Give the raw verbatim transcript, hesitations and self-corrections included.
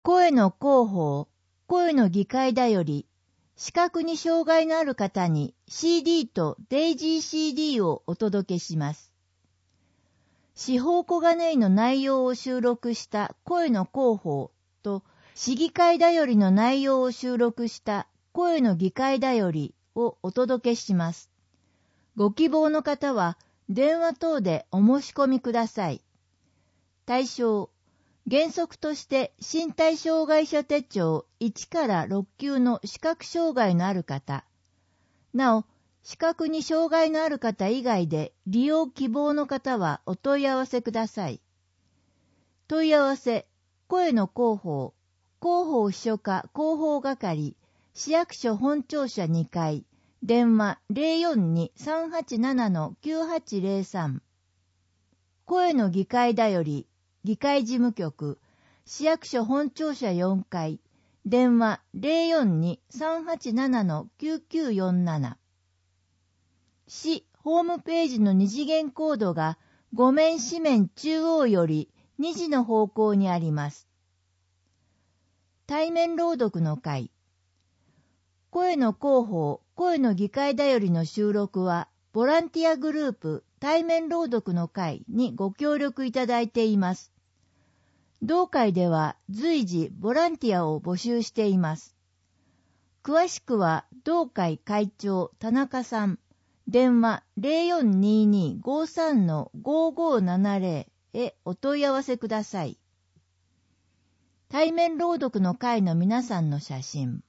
声の広報、声の議会だより、視覚に障害のある方に シーディー とデイジー シーディー をお届けします。司法小金井の内容を収録した声の広報と市議会だよりの内容を収録した声の議会だよりをお届けします。ご希望の方は電話等でお申し込みください。対象、原則として身体障害者手帳いちからろっ級の視覚障害のある方。なお、視覚に障害のある方以外で利用希望の方はお問い合わせください。問い合わせ、声の広報、広報秘書課広報係、市役所本庁舎にかい、電話 ゼロよんに さんはちなな きゅうはちゼロさん。声の議会だより、議会事務局、市役所本庁舎よんかい、電話 ゼロよんに さんはちなな きゅうきゅうよんなな。市ホームページの二次元コードが画面紙面中央よりにじの方向にあります。対面朗読の会。声の広報、声の議会だよりの収録は、ボランティアグループ対面朗読の会にご協力いただいています。同会では随時ボランティアを募集しています。詳しくは同会会長田中さん、電話 ゼロよんにーにー ごーさん ごーごーななゼロ へお問い合わせください。対面朗読の会の皆さんの写真。